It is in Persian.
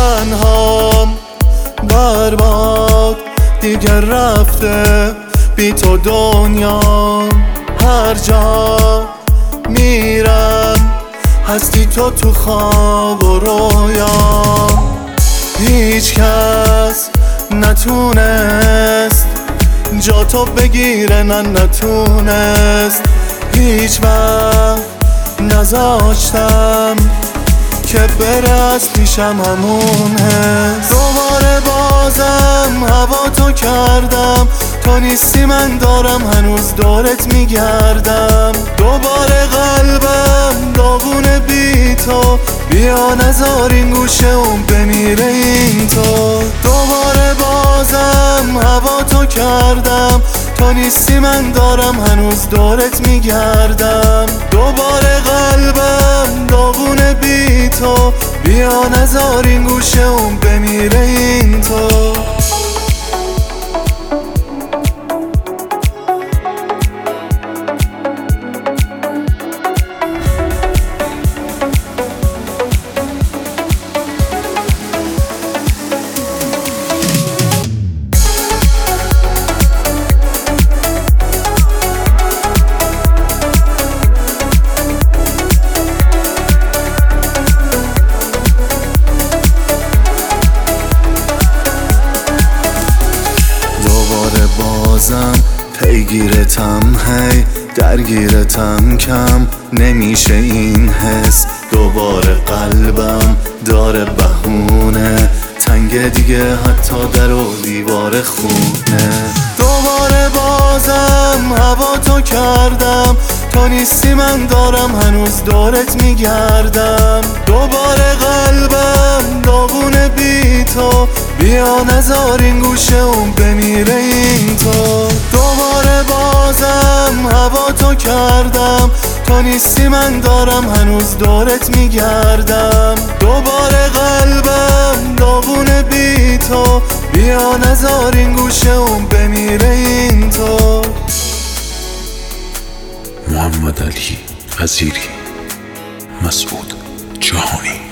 تنهام برباد دیگه رفته بی تو دنیا. هر جا میرم هستی تو خواب و رویا. هیچ کس نتونست جا تو بگیره، نه نتونست. هیچ وقت نذاشتم که بره از پیشم همون حس. دوباره بازم هوا تو کردم، تو نیستی من دارم هنوز دورت میگردم. دوباره قلبم داغونه بی تو، بیا نذار این گوشه اون بمیره این تو. دوباره بازم هوا تو کردم، تو نیستی من دارم هنوز دورت میگردم. دوباره قلبم داغونه بی تو، بیا نذار این گوشه اون بمیره این تو. بازم پیگیرتم، هی درگیرتم، کم نمیشه این حس. دوباره قلبم داره بهونه، تنگ دیگه حتی در و دیوار خونه. دوباره بازم هوا تو کردم، تو نیستی من دارم هنوز دورت میگردم. دوباره قلبم داغونه بی تو، بیا نذار این گوشه اون بمیره این تو. دوباره بازم هوا تو کردم، تو نیستی من دارم هنوز دورت میگردم. دوباره قلبم داغونه بی تو، بیا نذار این گوشه اون بمیره این تو. محمد علی وزیری، مسعود جهانی.